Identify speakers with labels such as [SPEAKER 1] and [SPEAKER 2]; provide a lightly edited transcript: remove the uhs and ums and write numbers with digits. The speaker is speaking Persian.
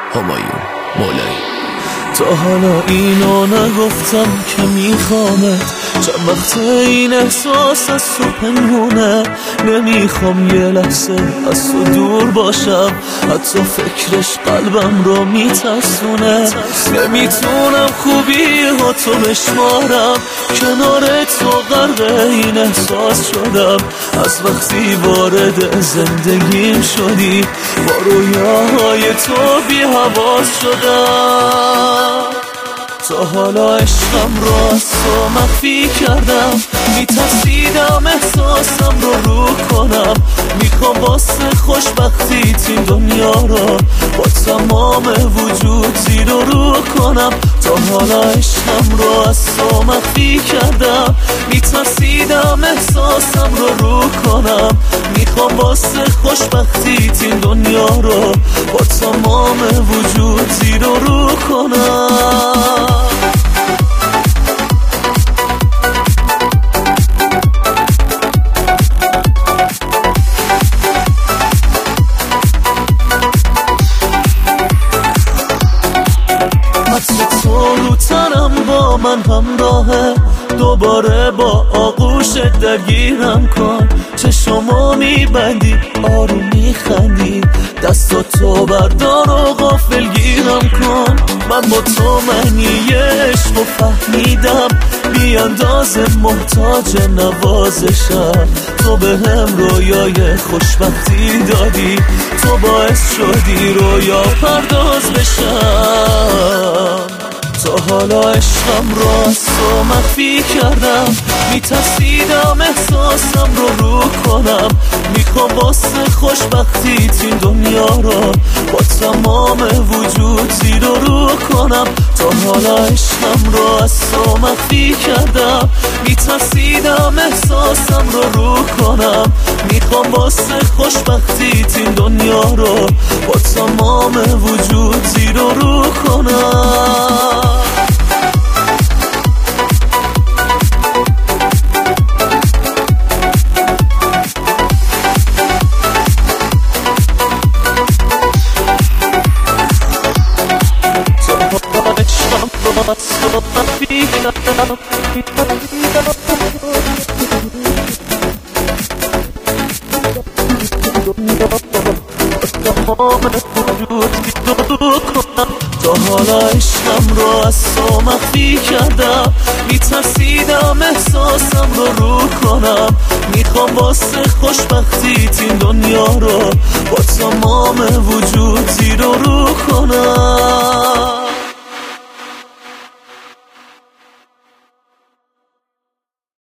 [SPEAKER 1] همایون مولایی.
[SPEAKER 2] تا حالا اینو نگفتم که میخوامت، چند وقت این احساس از تو پنهونه. نمیخوام یه لحظه از تو دور باشم، حتی فکرش قلبم رو میترسونه. نمیتونم خوبی ها تو بشمارم، کنار تو غرق این احساس شدم. از وقتی وارد زندگیم شدی با رویاهای تو بی حواس شدم. تا حالا عشقم رو از تو مخفی کردم، میترسیدم احساسم رو کنم. میخوام واسه خوشبختی این دنیا رو با تمام وجود زیر رو کنم. تا حالا عشقم رو از تو مخفی کردم، میترسیدم احساسم رو کنم. میخوام واسه خوشبختی این دنیا رو با تمام وجود زیر رو کنم. تو رو تنم با من همراهه، دوباره با آغوشت درگیرم کن. چشمو میبندی آروم میخندی، دستاتو بردار و غافل گیرم کن. من با تو معنی عشق و فهمیدم، بی اندازه محتاج نوازشم. تو به هم رویای خوشبختی دادی، تو باعث شدی رویا پرداز بشم. تا حالا عشقم رو از تو مخفی کردم، میترسیدم احساسم رو کنم. میخوام واسه خوشبختی این دنیا رو با تمام وجود زیر رو کنم. تا حالا عشقم رو از تو مخفی کردم، میترسیدم احساسم رو کنم. میخوام واسه خوشبختی این دنیا رو با تمام وجود زیر رو کنم. تا حالا عشقم رو از تو مخفی کردم، میترسیدم احساسم رو کنم. میخوام واسه خوشبختی این دنیا رو با تمام وجود زیر رو کنم.